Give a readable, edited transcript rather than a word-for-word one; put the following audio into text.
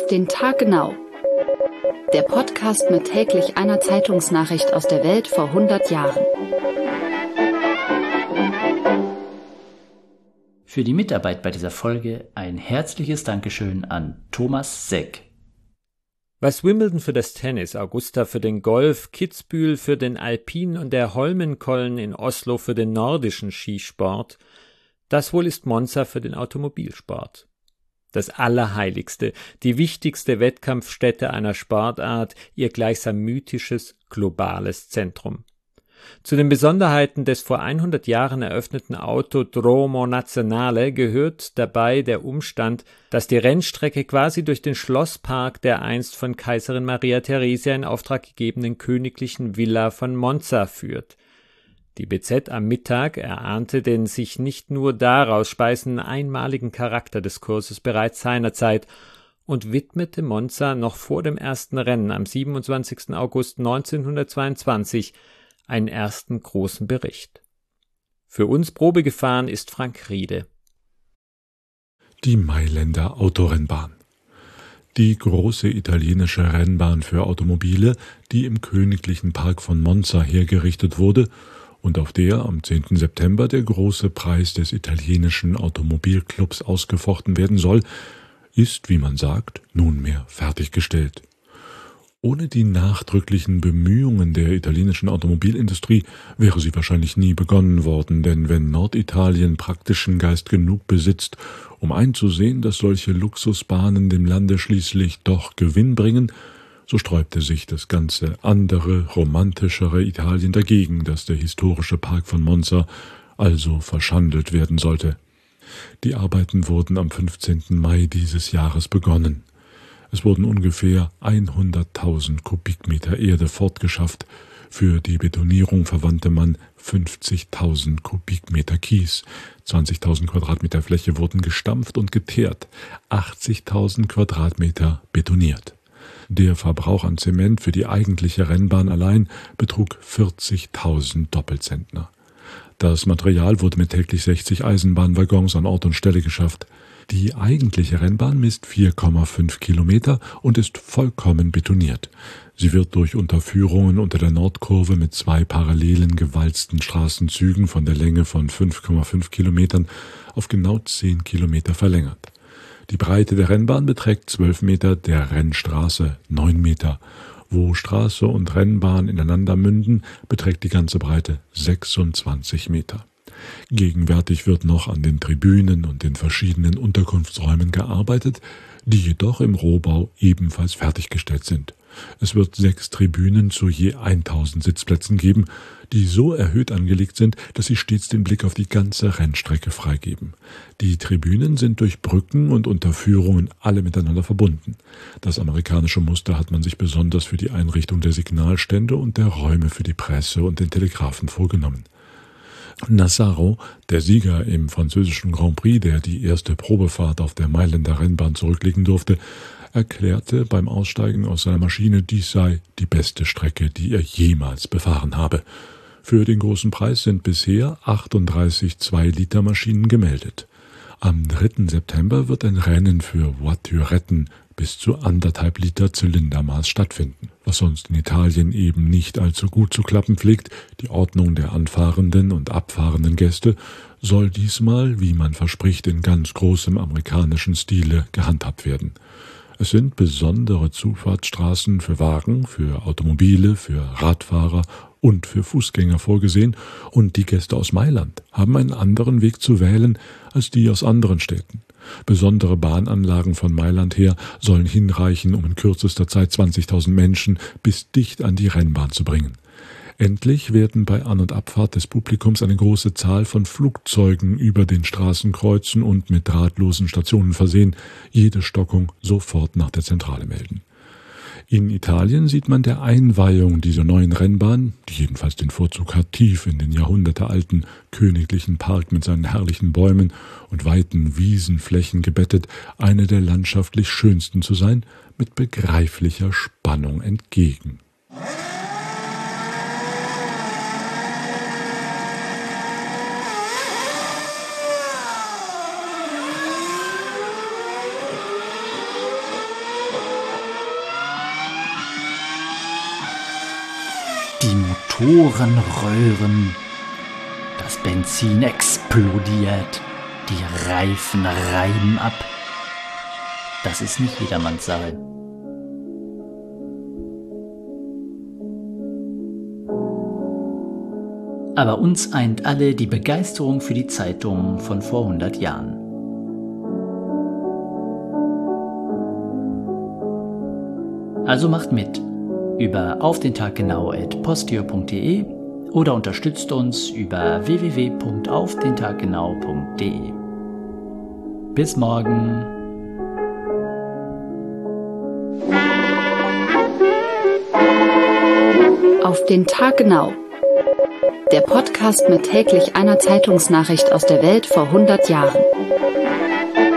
Auf den Tag genau. Der Podcast mit täglich einer Zeitungsnachricht aus der Welt vor 100 Jahren. Für die Mitarbeit bei dieser Folge ein herzliches Dankeschön an Thomas Seck. Was Wimbledon für das Tennis, Augusta für den Golf, Kitzbühel für den Alpin und der Holmenkollen in Oslo für den nordischen Skisport, das wohl ist Monza für den Automobilsport. Das Allerheiligste, die wichtigste Wettkampfstätte einer Sportart, ihr gleichsam mythisches, globales Zentrum. Zu den Besonderheiten des vor 100 Jahren eröffneten Autodromo Nazionale gehört dabei der Umstand, dass die Rennstrecke quasi durch den Schlosspark der einst von Kaiserin Maria Theresia in Auftrag gegebenen königlichen Villa von Monza führt. Die BZ am Mittag erahnte den sich nicht nur daraus speisenden einmaligen Charakter des Kurses bereits seinerzeit und widmete Monza noch vor dem ersten Rennen am 27. August 1922 einen ersten großen Bericht. Für uns Probe gefahren ist Frank Riede. Die Mailänder Autorennbahn. Die große italienische Rennbahn für Automobile, die im Königlichen Park von Monza hergerichtet wurde und auf der am 10. September der große Preis des italienischen Automobilclubs ausgefochten werden soll, ist, wie man sagt, nunmehr fertiggestellt. Ohne die nachdrücklichen Bemühungen der italienischen Automobilindustrie wäre sie wahrscheinlich nie begonnen worden, denn wenn Norditalien praktischen Geist genug besitzt, um einzusehen, dass solche Luxusbahnen dem Lande schließlich doch Gewinn bringen, so sträubte sich das ganze andere, romantischere Italien dagegen, dass der historische Park von Monza also verschandelt werden sollte. Die Arbeiten wurden am 15. Mai dieses Jahres begonnen. Es wurden ungefähr 100.000 Kubikmeter Erde fortgeschafft. Für die Betonierung verwandte man 50.000 Kubikmeter Kies. 20.000 Quadratmeter Fläche wurden gestampft und geteert. 80.000 Quadratmeter betoniert. Der Verbrauch an Zement für die eigentliche Rennbahn allein betrug 40.000 Doppelzentner. Das Material wurde mit täglich 60 Eisenbahnwaggons an Ort und Stelle geschafft. Die eigentliche Rennbahn misst 4,5 Kilometer und ist vollkommen betoniert. Sie wird durch Unterführungen unter der Nordkurve mit 2 parallelen gewalzten Straßenzügen von der Länge von 5,5 Kilometern auf genau 10 Kilometer verlängert. Die Breite der Rennbahn beträgt 12 Meter, der Rennstraße 9 Meter. Wo Straße und Rennbahn ineinander münden, beträgt die ganze Breite 26 Meter. Gegenwärtig wird noch an den Tribünen und den verschiedenen Unterkunftsräumen gearbeitet, die jedoch im Rohbau ebenfalls fertiggestellt sind. Es wird 6 Tribünen zu je 1000 Sitzplätzen geben, die so erhöht angelegt sind, dass sie stets den Blick auf die ganze Rennstrecke freigeben. Die Tribünen sind durch Brücken und Unterführungen alle miteinander verbunden. Das amerikanische Muster hat man sich besonders für die Einrichtung der Signalstände und der Räume für die Presse und den Telegrafen vorgenommen. Nassaro, der Sieger im französischen Grand Prix, der die erste Probefahrt auf der Mailänder Rennbahn zurücklegen durfte, erklärte beim Aussteigen aus seiner Maschine, dies sei die beste Strecke, die er jemals befahren habe. Für den großen Preis sind bisher 38 2-Liter-Maschinen gemeldet. Am 3. September wird ein Rennen für Voituretten bis zu 1,5 Liter Zylindermaß stattfinden, was sonst in Italien eben nicht allzu gut zu klappen pflegt. Die Ordnung der anfahrenden und abfahrenden Gäste soll diesmal, wie man verspricht, in ganz großem amerikanischen Stile gehandhabt werden. Es sind besondere Zufahrtsstraßen für Wagen, für Automobile, für Radfahrer und für Fußgänger vorgesehen, und die Gäste aus Mailand haben einen anderen Weg zu wählen als die aus anderen Städten. Besondere Bahnanlagen von Mailand her sollen hinreichen, um in kürzester Zeit 20.000 Menschen bis dicht an die Rennbahn zu bringen. Endlich werden bei An- und Abfahrt des Publikums eine große Zahl von Flugzeugen über den Straßen kreuzen und mit drahtlosen Stationen versehen, jede Stockung sofort nach der Zentrale melden. In Italien sieht man der Einweihung dieser neuen Rennbahn, die jedenfalls den Vorzug hat, tief in den jahrhundertealten königlichen Park mit seinen herrlichen Bäumen und weiten Wiesenflächen gebettet, eine der landschaftlich schönsten zu sein, mit begreiflicher Spannung entgegen. die Motoren röhren, das Benzin explodiert, die Reifen reiben ab. Das ist nicht jedermanns Sache. Aber uns eint alle die Begeisterung für die Zeitung von vor 100 Jahren. Also macht mit über aufdentaggenau@posteo.de oder unterstützt uns über www.aufdentaggenau.de. Bis morgen! Auf den Tag genau. Der Podcast mit täglich einer Zeitungsnachricht aus der Welt vor 100 Jahren.